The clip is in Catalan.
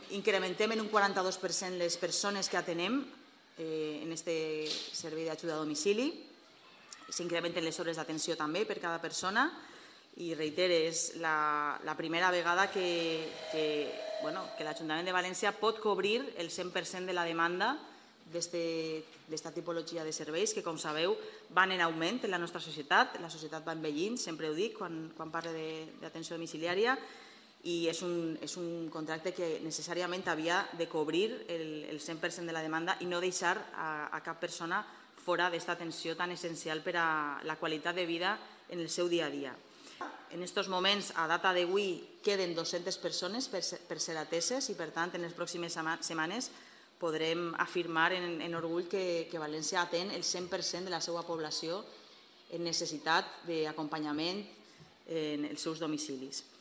incrementem en un 42% les persones que atenem en aquest servei d'ajuda a domicili. S'incrementen les hores d'atenció també per cada persona i reitero, és la primera vegada que l'Ajuntament de València pot cobrir el 100% de la demanda d'esta tipologia de serveis que, com sabeu, van en augment en la nostra societat. La societat va envellint, sempre ho dic, quan parlo d'atenció domiciliària, i és un contracte que necessàriament havia de cobrir el 100% de la demanda i no deixar a cap persona fora d'esta atenció tan essencial per a la qualitat de vida en el seu dia a dia. En aquests moments, a data d'avui, queden 200 persones per ser ateses i, per tant, en les pròximes setmanes podrem afirmar en orgull que València atén el 100% de la seva població en necessitat d'acompanyament en els seus domicilis.